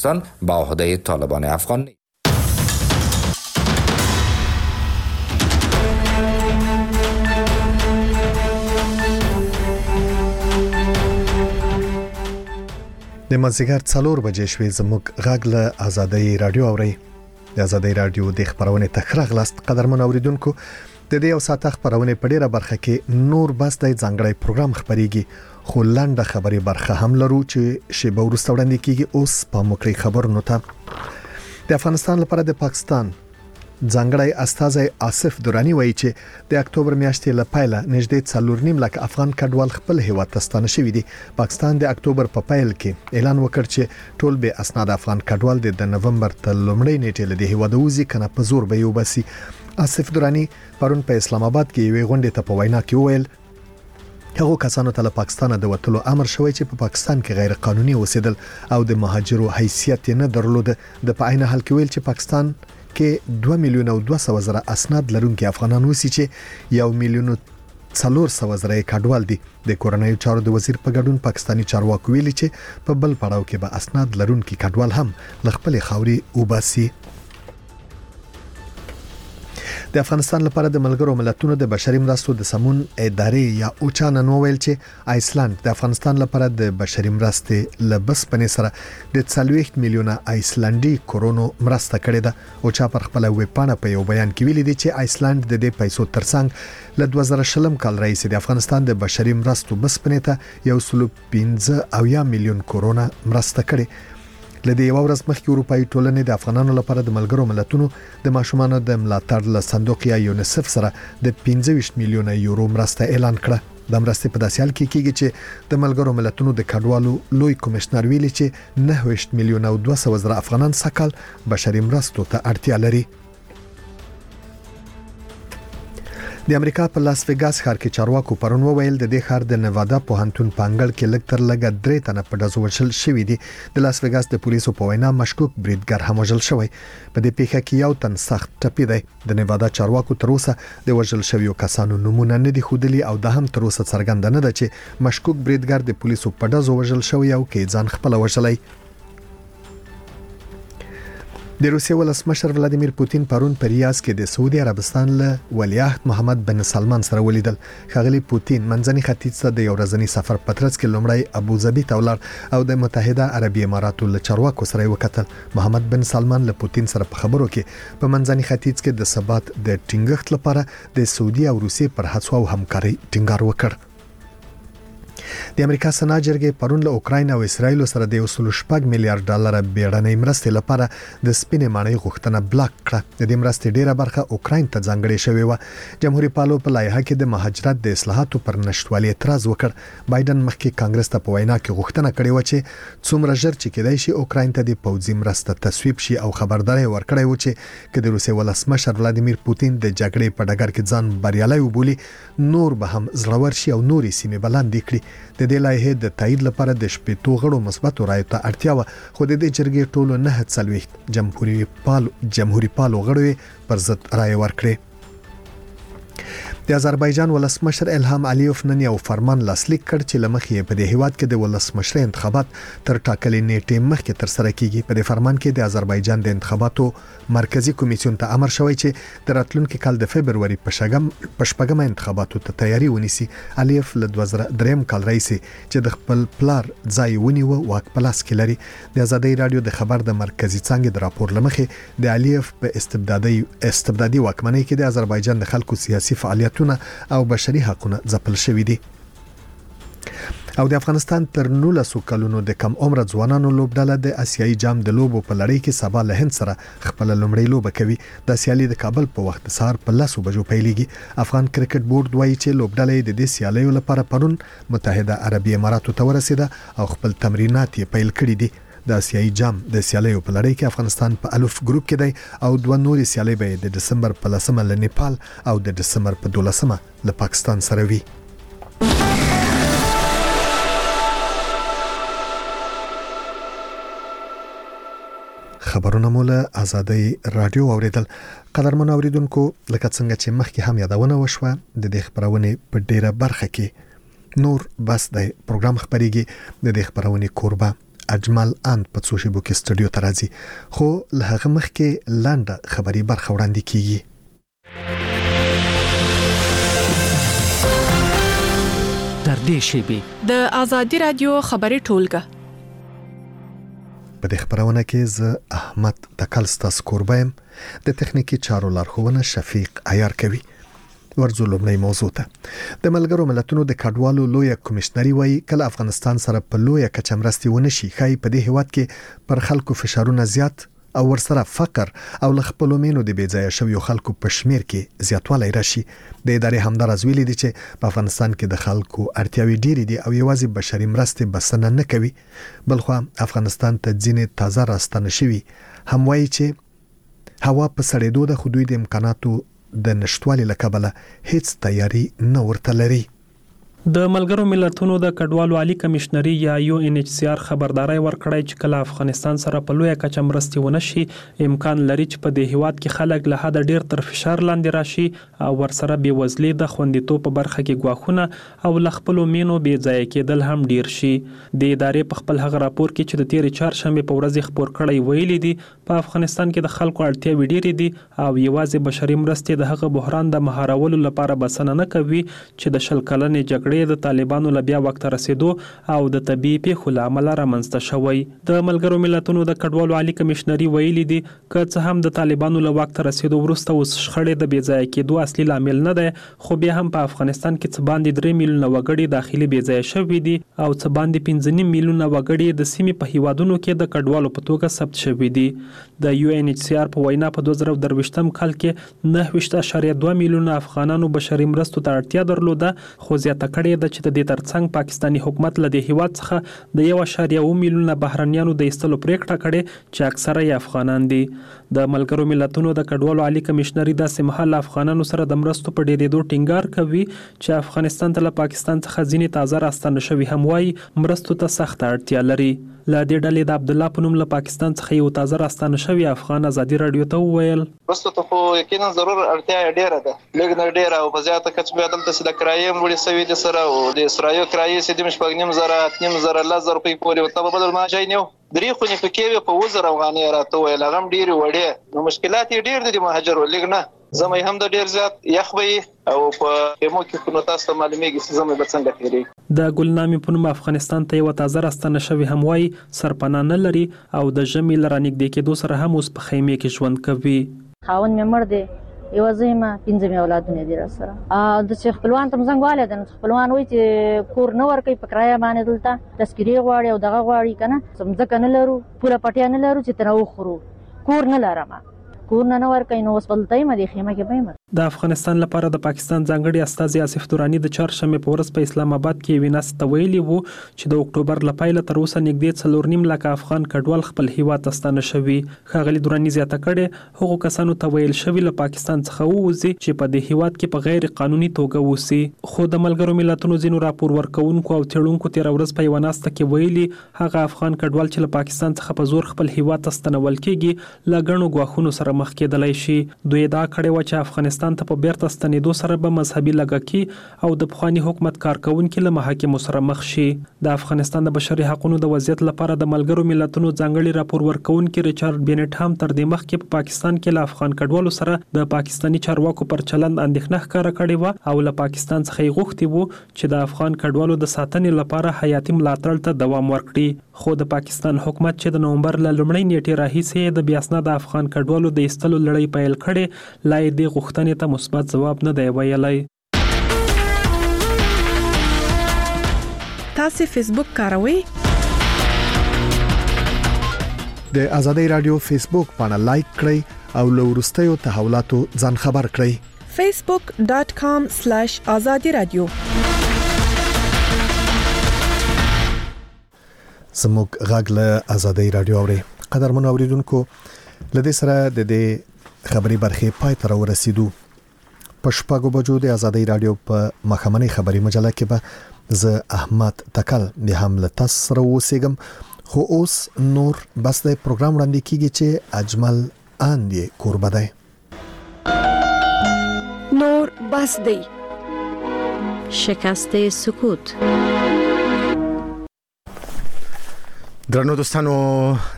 با عهده طالبان افغان نیست. د مازیګر 4 بجې شوې زموږ غږ له آزادۍ رادیو اوري. د آزادۍ رادیو د خبرونه تخرغ لاست قدرمن اوریدونکو د دې او ساعت خبرونه په ډیره برخه کې نور بس د ځانګړی پروګرام خبريږي خو لنډه خبري برخه هم لرو چې شیبه ورسته وړاندې کیږي. اوس په مکرې خبرونو ته د افغانستان لپاره د پاکستان ځانګړی استازی آصف درانی وایي چې د اکتوبر میاشتې له پیله نږدې 4.5 لک افغان کډوال خپل هیواد ته ستانه شوي دي. پاکستان د اکتوبر په پیل کې اعلان وکړ چې ټول به اسناد افغان کډوال د نومبر تر لومړۍ نیټې له هیواد وځي کنه په زور به یو بسي. آصف درانی پرون په اسلام آباد کې یو غونډه ته په وینا کې وویل هغه کسانو ته له پاکستان د وټلو امر شوی چې په پاکستان کې غیر قانوني اوسېدل او د مهاجرو حیثیت نه درلود. د په عین حال کې ویل چې پاکستان کې 2,200,000 اسناد لرونکي افغانان وسی چې 1,400,000 کډوال دي. د کورنۍ چارو د وزیر په ګډون پاکستانی چارواکو ویلي چې په بل پړاو کې به اسناد لرونکي کډوال هم لخپل خاوري وباسي. د افغانستان لپاره د ملګرو ملتونو د بشري مرستو د سمون ادارې یا اوچا نن ویل چې آیسلند د افغانستان لپاره د بشري مرستې لبس پنې سره د 40 میلیونه آیسلندي کورونو مرسته کړې ده. اوچا پر خپل ویب پاڼه په یو بیان کې ویلي دی چې آیسلند د دې پیسو ترڅنګ له 2000 کال راهیسې د افغانستان د بشري مرستو بس پنې ته 1.15 میلیون کورونه مرسته کړې. لدې یو ورځ مخکې اروپאי ټولنې د افغانانو لپاره د ملګرو ملتونو د ماشومانو د ملاتړ له صندوق یا یونیسف سره د 25 میلیونه یورو مرسته اعلان کړه. د مرستې په داسې حال کې کېږي چې د ملګرو ملتونو د کډوالو لوی کمشنر ویلي چې 9 میلیونه او 200,000 افغانان سکهال بشري مرستو ته اړتیا لري. د امریکا په لاس ویګاس ښار کې چارواکو پرون وویل د دې ښار د نوادا پوهنتون پانګل کې لږ تر لږه 3 تنه په ډزو وشل شوې دي. د لاس ویګاس د پولیسو په وینا مشکوک بریدګر هم وژل شوی. په دې پیښه کې یو تن سخت ټپي دی. د نوادا چارواکو تر اوسه د وژل شویو کسانو نمونه نه دي ښودلي او د هم تر اوسه څرګنده نه ده چې مشکوک بریدګر د پولیسو په ډزو وژل شوی او کې ځان خپل وژلای. د روسیې ولسمشر ولادیمیر پوتین پرون په ریاض کې د سعودي عربستان له ولیعهد محمد بن سلمان سره ولیدل. ښاغلي پوتین منځني ختیځ ته د یو ورځني سفر په ترڅ کې لومړی ابوظبي ته ولاړ او د متحده عربي اماراتو له چارواکو سره وکتل. محمد بن سلمان له پوتین سره په خبرو کې په منځني ختیځ کې د ثبات د ټینګښت لپاره د سعودي او روسیې پر هڅو او همکاري ټینګار وکړ. د امریکا سنا جرګې پرون له اوکراین او اسرایل سره د 1.8 میلیارډ ډالر بیړنۍ مرستې لپاره د سپینې ماڼۍ غوښتنه بلاک کړه. د دې مرستې ډیره برخه اوکراین ته ځانګړې شوې و. جمهوریت پالو په لایحه کې د مهاجرت د اصلاحاتو پر نشټوالي اعتراض وکړ. بایدن مخکې کانګرس ته په وینا کې غوښتنه کړې و چې څومره ژر چې کېدای شي اوکراین ته د پوځي مرسته تصویب شي او خبرداري ورکړی و چې د روسیې ولسمشر ولادیمیر پوتین د جګړې په ډګر کې ځان بریالي وبولي نور به هم زړور شي او نورې سیمې بلندې کړي. د دې لایحې د تایید لپاره د شپږ غړو مثبت رایو ته اړتیا و خو د دې جرګې ټولو 9 جمهوریت پالو غړو پر ضد رای ورکړي. د آذربایجان ولسمشر الهام علیوف نن یو فرمان لاسلیک کړ چې لمخې په دې هیواد کې د ولسمشر انتخابات تر ټاکلې نیټې مخکې تر سره کیږي. په دې فرمان کې د آذربایجان د انتخاباتو مرکزی کمیسیون ته امر شوی چې د راتلونکي کال د فبرवरी په شپږم انتخاباتو ته تیاری ونیسي. علیوف له 2003 کال راهیسې چې د خپل پلار ځای ونیو واک په لاس کې لري. د آزادۍ رادیو د خبر د مرکزی څنګه د راپور لمخې د علیوف په استبدادي واکمنۍ کې د آذربایجان د خلکو سیاسي فعالیتونه او بشري حقوقونه ځپل شوې دي. او د افغانستان تر 19 کلونو د کم عمر ځوانانو لوبډله د آسیایي جام د لوبو په لړۍ کې سبا له هند سره خپل لومړی لوبه کوي. د سیالي د کابل په وخت سهار په 10 بجو پیلېږي. افغان کرکټ بورډ وایي چې لوبډله د دې سیالیو لپاره پرون متحده عربي اماراتو ته ورسېده او خپل تمرینات یې پیل کړي دي. د آسیایي جام د سیالیو په لړۍ کې افغانستان په الف ګروپ کې دی او دوه نورې سیالۍ به د دسمبر په 10 له نیپال او د دسمبر په 12 له پاکستان سره وي. خبرونه مولا آزادۍ رادیو اوریدل. قدرمن اوریدونکو لکه څنګه چې مخکې هم یادونه وشوه د دې خبرونه په ډیره برخه کې نور بس د پروګرام خبريږي. د دې خبرونه کوربه اجمل اند په څو شیبو کې سټډیو ته راځي خو له هغه مخکې لاندې خبري برخه وړاندې کیږي. تر دې شیبې د آزادي رادیو خبري ټولګه په دې خبرونه کې زه احمد تکل ستاسو کوربایم د تخنیکی چارو لارښوونه شفیق عیار کوي. ورځو لومړی موضوع ته د ملګرو ملتونو د کډوالو لوی کمشنري وایي کله افغانستان سره په لوی کچه مرستې ونشي خای په دې هیواد کې پر خلکو فشارونه زیات او ورسره فقر او خپل مینو د بیځای شویو خلکو په شمیر کې زیاتوالی راشي. د ادارې همدارز ویلي دي چې په افغانستان کې د خلکو اړتیاوې ډېرې دي او یوازې بشري مرستې بسنه نه کوي بلخو افغانستان ته ځینې تازه راستنه شوي هم وایي چې هوا په سړېدو د خودوی د امکاناتو د نشټوالي لکبله هیڅ تیاری نه ورته لري. د ملګرو ملتونو د کډوالو عالی کمشنري یا UNHCR خبرداري ورکړی چې کله افغانستان سره په لوی کچه مرستې ونشي امکان لري چې په دې هیواد کې خلک له حد ډیر تر فشار لاندې راشي او ورسره بې وزلي د خوندیتوب په برخه کې ګواښونه او خپل مینو بې ځای کېدل هم ډیر شي. د ادارې په خپل هغه راپور کې چې د تیر چهارشنبه په ورځ خبر کړی ویلي دي په افغانستان کې د خلکو اړتیاوې ډېرې دي او یوازې بشري مرستې د هغه بحران د مهارولو لپاره بسنه نه کوي چې د شل کلنې جګړې د طالبانو لبیا وخت رسیدو او د طبيعي پیښو لامل رامنځته شوی. د ملګرو ملتونو د کډوالو عالی کمشنري ویلي دي که څه هم د طالبانو له وخت رسیدو وروسته اوس شخړې د بیځای کېدو اصلي لامل نه دی خو بیا هم په افغانستان کې څه باندې 3 میلیونه وګړي داخلي بیځای شوي دي او څه باندې 15 میلیونه وګړي د سیمې په هیوادونو کې د کډوالو په توګه ثبت شوي دي. د UNHCR په وینا په 2023م کال کې 9.2 میلیونه افغانانو بشري مرستو ته اړتیا درلوده خو زیاته کړې د چې د دې ترڅنګ پاکستانی حکومت له دې هیواد څخه د 1.1 میلیونه بهرنیانو د ایستلو پریکړه کړې چې اکثره یې افغانان دي. د ملګرو ملتونو د کډوالو عالی کمشنري داسې مهال افغانانو سره د مرستو په ډیرېدو ټینګار کوي چې افغانستان ته له پاکستان څخه ځینې تازه راستنه شوي هم وایي مرستو ته سخت اړتیا لري. له دې ډلې د عبد الله په نوم له پاکستان څخه یو تازه راستنه شوی افغان ازادي رادیو ته وویل مرستو ته خو یقینا ضرور اړتیا ډیره ده لږ نه ډیره او په زیاته کچه به دلته د کرایې مړي سوي دي سره او د اسرائیل کرایې سیدم شپږنیم زره 8.5 روپۍ پورې ورته بدل ما ځای نیو درې خو نه پکې په وزر افغاني راته ویل هغه ډیره وړي نو مشکلات ډیر دي مهاجر ولګ نه زمې هم د ډیر زیات یخوي او په مو کې په تاسو معلومیږي چې زمې به څنګه تیری. د ګلنامې په نوم افغانستان ته یو تازه راستنه شوی هم وایي سرپناه نه لري او د ژمي لرانګ د کېدو سره هم اوس په خیمه کې ژوند کوي. خاون مې مړ دی یو ځایما 15 اولادونه دي سره د چې خپلوان تم څنګه د خپلوان وای چې کور نه ورکې په کرایه باندې دلته تذکری غواړي او دغه غواړي کنه څنګه نه لرو پوره پټیا نه لرو چې تنو خورو کور نه لرم کور نه ورکې نو وسپلتای مې خیمه کې پېم. د افغانستان لپاره د پاکستان ځانګړي استازي آصف دوراني د چهارشنبه په ورځ په اسلام آباد کې ویناس ته ویلي وو چې د اکتوبر لپاره تر اوسه نږدې 4.5 لک افغان کډوال خپل هیواد ته ستانه شوي. ښاغلي دوراني زیاته کړې هغو کسانو ته ویل شوی له پاکستان څخه ووځي چې په دې هیواد کې په غیر قانوني توګه وسی خو د ملګرو ملتونو ځینو راپور ورکوونکو او تړونکو تیر ورځ په وناسته کې ویلي هغه افغان کډوال چې له پاکستان څخه په زور خپل هیواد ته ستنول کېږي لګڼو غواخونو سره مخ کېدلای شي. دوی دا کړي و چې افغانستان ته په بیرته ستنېدو سره به مذهبي لګکی او د پخوانی حکومت کارکونکو له محاکمو سره مخ شي. د افغانستان د بشري حقوقو د وضعیت لپاره د ملګرو ملتونو ځانګړي راپور ورکونکو ریچارډ بینټ هم تر دې مخکې په پاکستان کې له افغان کډوالو سره د پاکستانی چارواکو پر چلند اندېښنه ښکاره کړې و او له پاکستان څخه یې غوښتي وو چې د افغان کډوالو د ساتنې لپاره حیاتي ملاتړ ته دوام ورکړي خو د پاکستان حکومت چې د نومبر له لومړۍ نیټې راهیسې د بیا اسناد افغان کډوالو د ایستلو لړۍ پیل کړې لا یې د غوښتنې ته مثبت ځواب نه دی ویلی. تاسو فیسبوک کاروئ؟ د آزادۍ رادیو فیسبوک باندې لایک کړئ او له وروستیو تحولاتو ځان خبر کړئ. facebook.com/azadi radio زموږ غږ له آزادۍ رادیو اوري. قدرمن اوریدونکو لدې سره د دې خبري برخه پای ته ورسېدو. په شپږو بجو د آزادۍ رادیو په مخامنۍ خبري مجله کې به زه احمد تکل به هم له تاسو سره اوسېږم خو اوس نور بس د پروګرام وړاندې کیږي چې اجمل اندي قربه ده. نور بس دی شکست سکوت. درنو دوستانو